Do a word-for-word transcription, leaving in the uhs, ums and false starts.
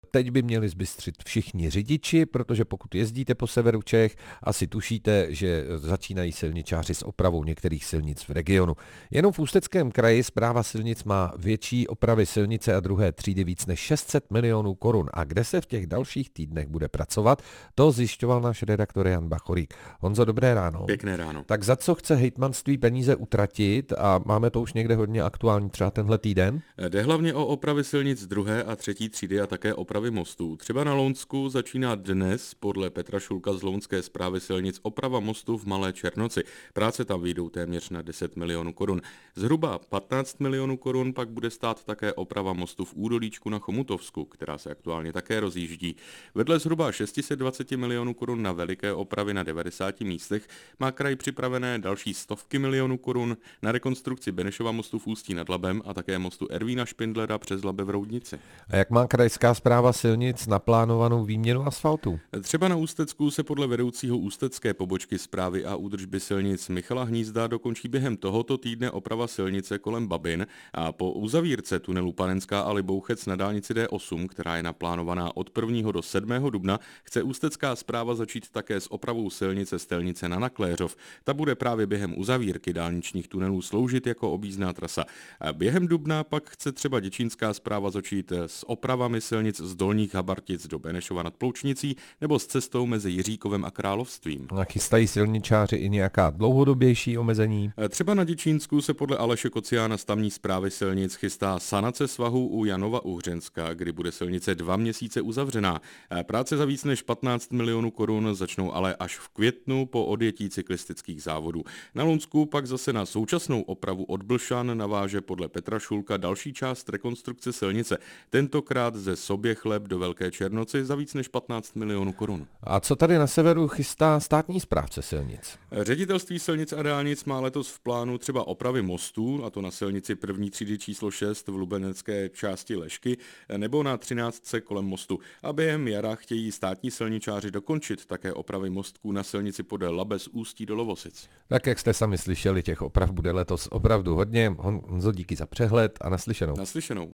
Teď by měli zbystřit všichni řidiči, protože pokud jezdíte po severu Čech, asi tušíte, že začínají silničáři s opravou některých silnic v regionu. Jenom v Ústeckém kraji Správa silnic má větší opravy silnice a druhé třídy víc než šest set milionů korun. A kde se v těch dalších týdnech bude pracovat, to zjišťoval náš redaktor Jan Bachorík. Honzo, dobré ráno. Pěkné ráno. Tak za co chce hejtmanství peníze utratit a máme to už někde hodně aktuální třeba tenhle týden? Jde hlavně o opravy silnic druhé a třetí třídy a také opravy mostů. Třeba na Lounsku začíná dnes podle Petra Šulka z Lounské správy silnic oprava mostu v Malé Černoci. Práce tam vyjdou téměř na deset milionů korun. Zhruba patnáct milionů korun pak bude stát také oprava mostu v Údolíčku na Chomutovsku, která se aktuálně také rozjíždí. Vedle zhruba šest set dvacet milionů korun na veliké opravy na devadesáti místech má kraj připravené další stovky milionů korun na rekonstrukci Benešova mostu v Ústí nad Labem a také mostu Ervína Špindlera přes Labe v Roudnici. A jak má krajská správa silnic naplánovanou výměnu asfaltu? Třeba na Ústecku se podle vedoucího ústecké pobočky správy a údržby silnic Michala Hnízda dokončí během tohoto týdne oprava silnice kolem Babin a po uzavírce tunelu Panenská a Libouchec na dálnici D osm, která je naplánovaná od prvního do sedmého dubna, chce ústecká správa začít také s opravou silnice Stelnice na Nakléřov. Ta bude právě během uzavírky dálničních tunelů sloužit jako objízdná trasa. A během dubna pak chce třeba děčínská správa začít s opravami silnic z Dolních Habartic do Benešova nad Ploučnicí nebo s cestou mezi Jiříkovem a Královstvím. A chystají silničáři i nějaká dlouhodobější omezení? Třeba na Děčínsku se podle Aleše Kociána z tamní správy silnic chystá sanace svahu u Janova Uhřenska, kdy bude silnice dva měsíce uzavřená. Práce za víc než patnáct milionů korun začnou ale až v květnu po odjetí cyklistických závodů. Na Lounsku pak zase na současnou opravu od Blšan naváže podle Petra Šulka další část rekonstrukce silnice, tentokrát ze Soběchleb do Velké Černoci za víc než patnáct milionů korun. A co tady na severu chystá státní správce silnic? Ředitelství silnic a dálnic má letos v plánu třeba opravy mostů, a to na silnici první třídy číslo šest v lubenecké části Lešky, nebo na třináctce kolem mostu. A během jara chtějí státní silničáři dokončit také opravy mostků na silnici podél Labe z Ústí do Lovosic. Tak jak jste sami slyšeli, těch oprav bude letos opravdu hodně. Honzo, díky za přehled a naslyšenou. Naslyšenou.